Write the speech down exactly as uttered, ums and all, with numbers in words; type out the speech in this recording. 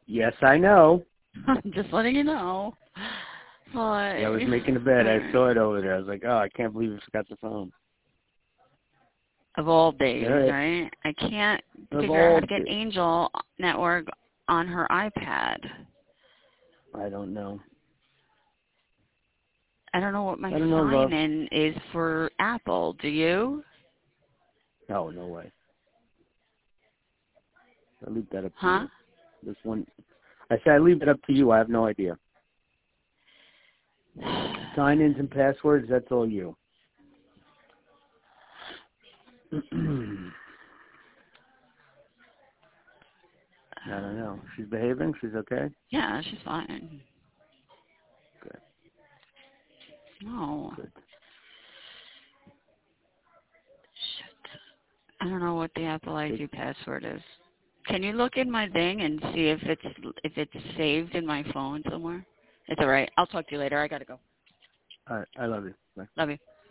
Yes, I know. I'm just letting you know. But, Yeah, I was making the bed. I saw it over there. I was like, oh, I can't believe I forgot the phone. Of all days, Right. right? I can't Of figure out how all to get days. Angel Network on her iPad. I don't know. I don't know what my I don't know, love. sign-in is for Apple. Do you? No, no way. I leave that up to Huh? you. This one, I said I leave it up to you. I have no idea. Sign-ins and passwords, that's all you. I don't know. She's behaving? She's okay? Yeah, she's fine. Good. No. Good. Shit. I don't know what the Apple I D password is. Can you look in my thing and see if it's if it's saved in my phone somewhere? It's all right. I'll talk to you later. I gotta go. All right. I love you. Bye. Love you.